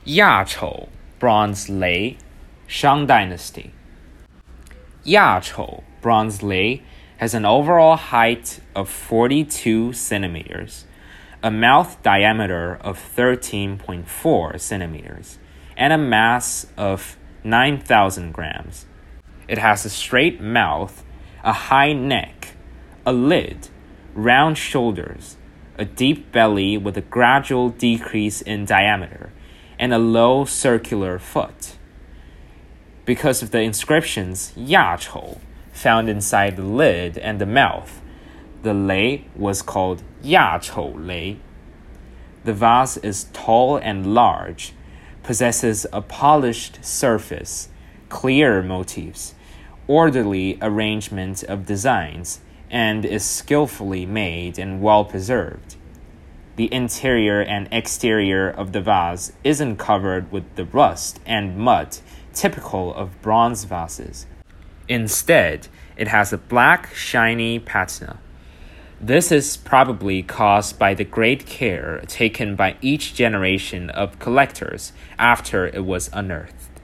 Yachou Bronze Lei, Shang Dynasty. Yachou Bronze Lei has an overall height of 42 centimeters, a mouth diameter of 13.4 centimeters, and a mass of 9,000 grams. It has a straight mouth, a high neck, a lid, round shoulders, a deep belly with a gradual decrease in diameter, and a low circular foot. Because of the inscriptions Yachou found inside the lid and the mouth, the lei was called Yachou Lei. The vase is tall and large, possesses a polished surface, clear motifs, orderly arrangement of designs, and is skillfully made and well preserved. The interior and exterior of the vase isn't covered with the rust and mud typical of bronze vases. Instead, it has a black, shiny patina. This is probably caused by the great care taken by each generation of collectors after it was unearthed.